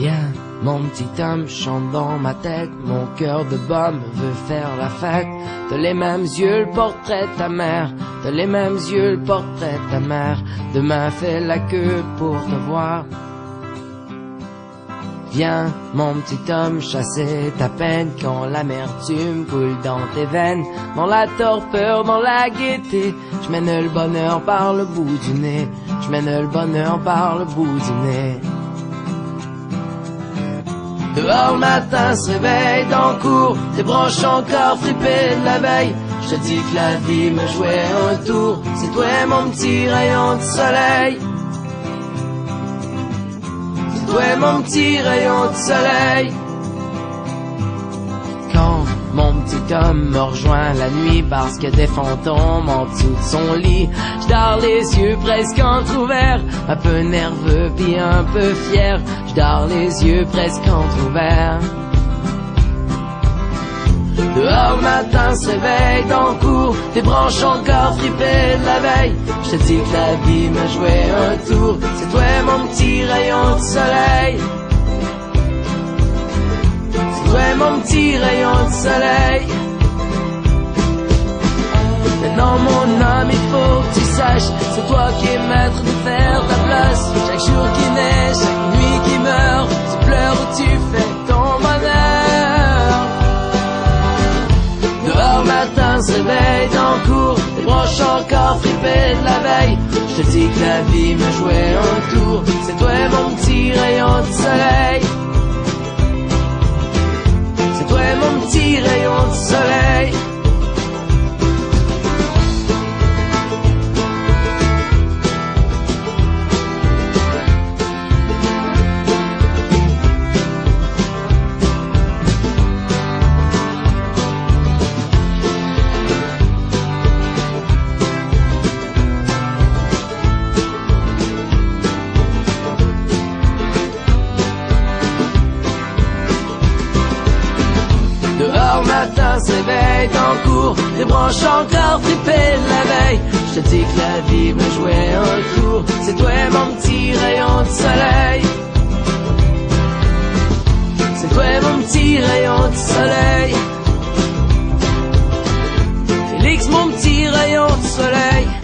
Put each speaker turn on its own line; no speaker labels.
Viens, mon petit homme, chante dans ma tête. Mon cœur de bum veut faire la fête. T'as les mêmes yeux, le portrait de ta mère. T'as les mêmes yeux, le portrait de ta mère. Demain fais la queue pour te voir. Viens, mon petit homme, chasser ta peine quand l'amertume coule dans tes veines. Dans la torpeur, dans la gaieté, je mène le bonheur par le bout du nez. Je mène le bonheur par le bout du nez. Dehors le matin se réveille dans le cours, tes branches encore fripées de la veille. Je te dis que la vie me jouait un tour, c'est toi mon petit rayon de soleil. C'est toi mon petit rayon de soleil. Quand mon petit homme me rejoint la nuit parce que des fantômes en dessous de son lit, je dors les yeux presque entrouverts, un peu nerveux puis un peu fier. Je dors les yeux presque entrouverts. Dehors le matin se réveille dans le cours, tes branches encore fripées de la veille. Je te dis que la vie me jouait un tour, c'est toi mon petit rayon de soleil. C'est toi mon petit rayon de soleil. Maintenant mon homme, il faut que tu saches, c'est toi qui es maître de faire ta place. Chaque jour qui naît, chaque nuit qui meurt, tu pleures ou tu fais ton bonheur. Dehors matin se réveille dans le cours, tes branches encore fripées de la veille. Je te dis que la vie me jouait un tour, c'est toi mon petit rayon de soleil. C'est toi mon petit rayon de soleil. Dehors matin se réveille dans le cours, tes branches encore fripées de la veille. Je te dis que la vie me jouait un tour, c'est toi mon petit rayon de soleil. C'est toi mon petit rayon de soleil. Félix mon petit rayon de soleil.